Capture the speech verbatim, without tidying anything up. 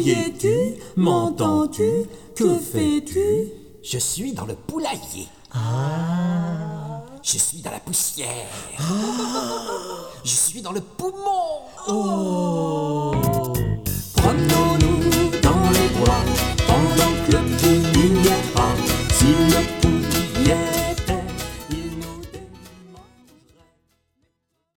Qui es-tu? M'entends-tu? Que fais-tu? Je suis dans le poulailler. Je suis dans la poussière. Je suis dans le poumon.